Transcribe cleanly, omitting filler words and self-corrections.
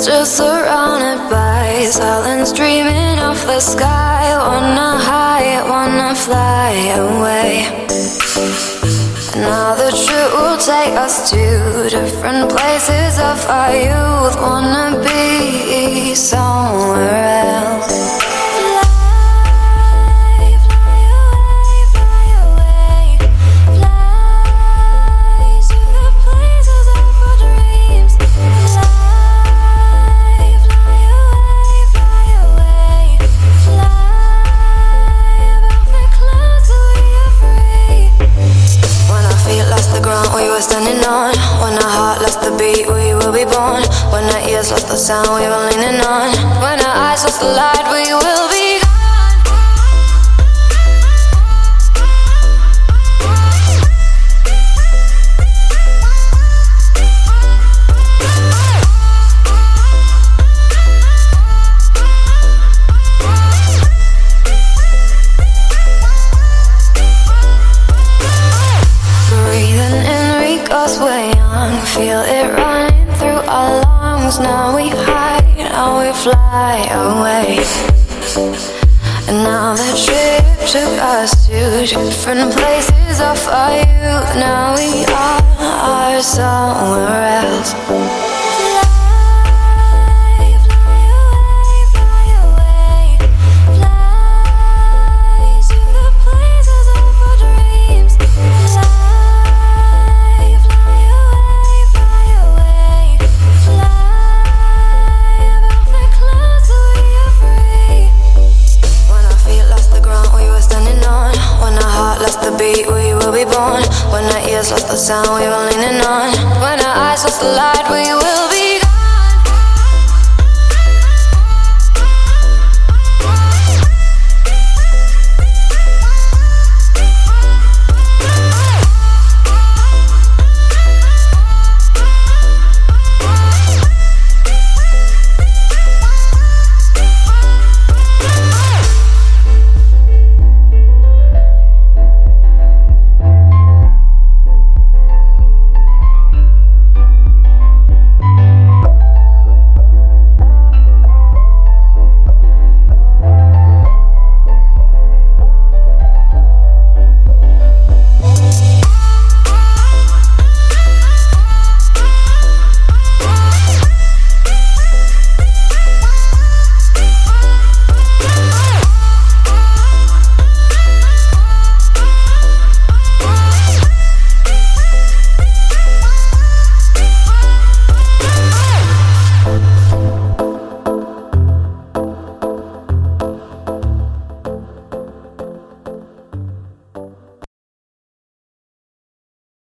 just surrounded by silence, dreaming of the sky. Wanna hide, wanna fly away. Now the trip will take us to different places of our youth. Wanna be somewhere else. We were standing on. When our heart lost the beat, we will be born. When our ears lost the sound, we were leaning on. When our eyes lost the light, we will be gone. Feel it running through our lungs. Now we hide, now we fly away. And now the trip took us to different places of our youth. Now we are somewhere else. We will be born. When our ears lost the sound, we will